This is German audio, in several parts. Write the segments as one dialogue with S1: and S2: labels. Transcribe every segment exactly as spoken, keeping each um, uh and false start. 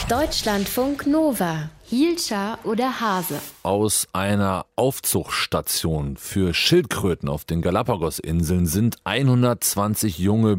S1: Deutschlandfunk Nova. Hielscher oder Hase?
S2: Aus einer Aufzuchtstation für Schildkröten auf den Galapagos-Inseln sind hundertzwanzig junge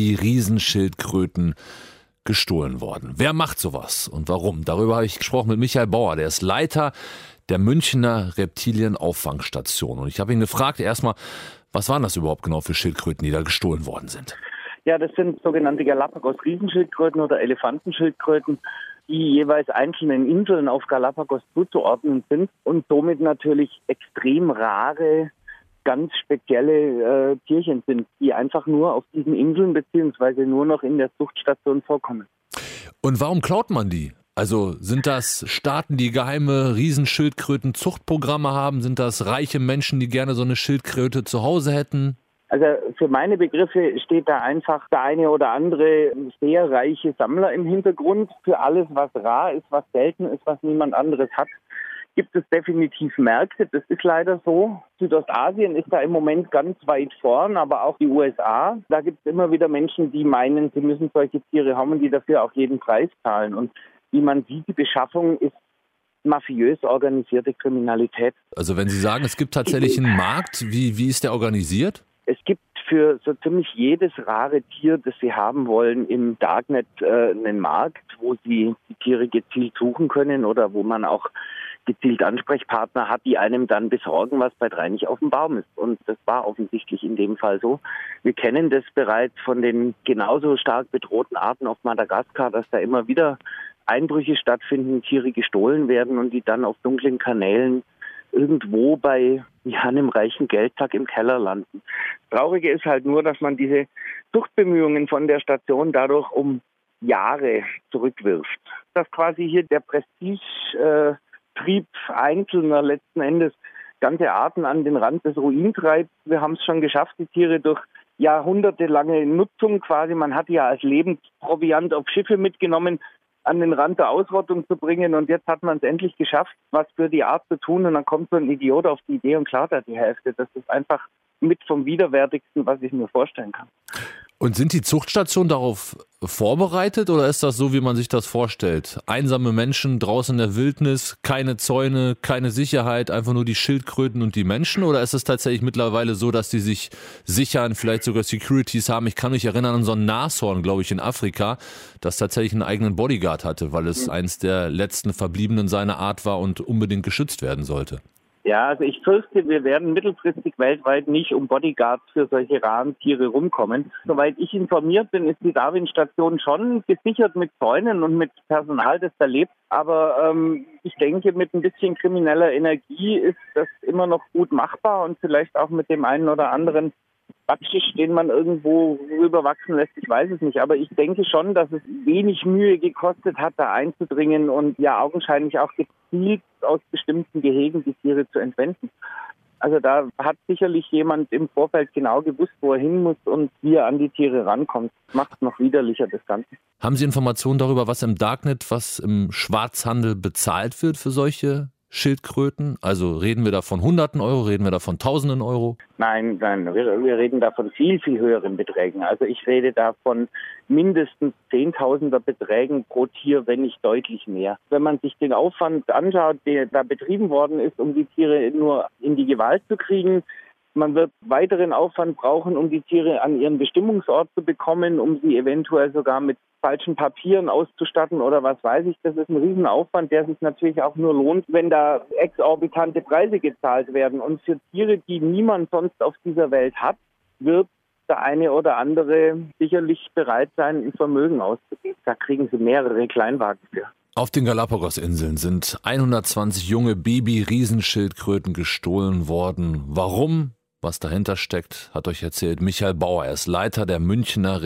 S2: Baby-Riesenschildkröten gestohlen worden. Wer macht sowas und warum? Darüber habe ich gesprochen mit Michael Bauer, der ist Leiter der Münchner Reptilien-Auffangstation. Und ich habe ihn gefragt, erstmal, was waren das überhaupt genau für Schildkröten, die da gestohlen worden sind?
S3: Ja, das sind sogenannte Galapagos-Riesenschildkröten oder Elefantenschildkröten, die jeweils einzelnen Inseln auf Galapagos zuzuordnen sind und somit natürlich extrem rare, ganz spezielle äh, Tierchen sind, die einfach nur auf diesen Inseln beziehungsweise nur noch in der Zuchtstation vorkommen.
S2: Und warum klaut man die? Also sind das Staaten, die geheime Riesenschildkröten-Zuchtprogramme haben? Sind das reiche Menschen, die gerne so eine Schildkröte zu Hause hätten?
S3: Also für meine Begriffe steht da einfach der eine oder andere sehr reiche Sammler im Hintergrund. Für alles, was rar ist, was selten ist, was niemand anderes hat, gibt es definitiv Märkte. Das ist leider so. Südostasien ist da im Moment ganz weit vorn, aber auch die U S A. Da gibt es immer wieder Menschen, die meinen, sie müssen solche Tiere haben und die dafür auch jeden Preis zahlen. Und wie man sieht, die Beschaffung ist mafiös organisierte Kriminalität.
S2: Also wenn Sie sagen, es gibt tatsächlich einen Markt, wie, wie ist der organisiert?
S3: Es gibt für so ziemlich jedes rare Tier, das Sie haben wollen, im Darknet äh, einen Markt, wo Sie die Tiere gezielt suchen können oder wo man auch gezielt Ansprechpartner hat, die einem dann besorgen, was bei drei nicht auf dem Baum ist. Und das war offensichtlich in dem Fall so. Wir kennen das bereits von den genauso stark bedrohten Arten auf Madagaskar, dass da immer wieder Einbrüche stattfinden, Tiere gestohlen werden und die dann auf dunklen Kanälen irgendwo bei ja, einem reichen Geldsack im Keller landen. Das Traurige ist halt nur, dass man diese Zuchtbemühungen von der Station dadurch um Jahre zurückwirft. Dass quasi hier der Prestigetrieb äh, Einzelner letzten Endes ganze Arten an den Rand des Ruin treibt. Wir haben es schon geschafft, die Tiere durch jahrhundertelange Nutzung quasi, man hat ja als Lebensproviant auf Schiffe mitgenommen, an den Rand der Ausrottung zu bringen. Und jetzt hat man es endlich geschafft, was für die Art zu tun. Und dann kommt so ein Idiot auf die Idee und klaut da die Hälfte. Das ist einfach mit vom Widerwärtigsten, was ich mir vorstellen kann.
S2: Und sind die Zuchtstationen darauf vorbereitet oder ist das so, wie man sich das vorstellt? Einsame Menschen draußen in der Wildnis, keine Zäune, keine Sicherheit, einfach nur die Schildkröten und die Menschen? Oder ist es tatsächlich mittlerweile so, dass die sich sichern, vielleicht sogar Securities haben? Ich kann mich erinnern an so ein Nashorn, glaube ich, in Afrika, das tatsächlich einen eigenen Bodyguard hatte, weil es eins der letzten Verbliebenen seiner Art war und unbedingt geschützt werden sollte.
S3: Ja, also ich fürchte, wir werden mittelfristig weltweit nicht um Bodyguards für solche raren Tiere rumkommen. Soweit ich informiert bin, ist die Darwin-Station schon gesichert mit Zäunen und mit Personal, das da lebt. Aber ähm, ich denke, mit ein bisschen krimineller Energie ist das immer noch gut machbar und vielleicht auch mit dem einen oder anderen Backschisch, den man irgendwo rüberwachsen lässt, ich weiß es nicht. Aber ich denke schon, dass es wenig Mühe gekostet hat, da einzudringen und ja augenscheinlich auch gezielt aus bestimmten Gehegen die Tiere zu entwenden. Also da hat sicherlich jemand im Vorfeld genau gewusst, wo er hin muss und wie er an die Tiere rankommt. Macht es noch widerlicher, das Ganze.
S2: Haben Sie Informationen darüber, was im Darknet, was im Schwarzhandel bezahlt wird für solche Schildkröten? Also reden wir da von Hunderten Euro, reden wir da von Tausenden Euro?
S3: Nein, nein, wir, wir reden da von viel, viel höheren Beträgen. Also ich rede da von mindestens Zehntausender Beträgen pro Tier, wenn nicht deutlich mehr. Wenn man sich den Aufwand anschaut, der da betrieben worden ist, um die Tiere nur in die Gewalt zu kriegen, man wird weiteren Aufwand brauchen, um die Tiere an ihren Bestimmungsort zu bekommen, um sie eventuell sogar mit falschen Papieren auszustatten oder was weiß ich. Das ist ein Riesenaufwand, der sich natürlich auch nur lohnt, wenn da exorbitante Preise gezahlt werden. Und für Tiere, die niemand sonst auf dieser Welt hat, wird der eine oder andere sicherlich bereit sein, ein Vermögen auszugeben. Da kriegen sie mehrere Kleinwagen für.
S2: Auf den Galapagos-Inseln sind hundertzwanzig junge Baby-Riesenschildkröten gestohlen worden. Warum? Was dahinter steckt, hat euch erzählt Michael Bauer. Er ist Leiter der Münchner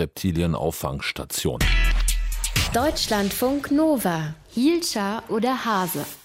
S2: Reptilien-Auffangstation.
S1: Deutschlandfunk Nova. Hielscher oder Hase?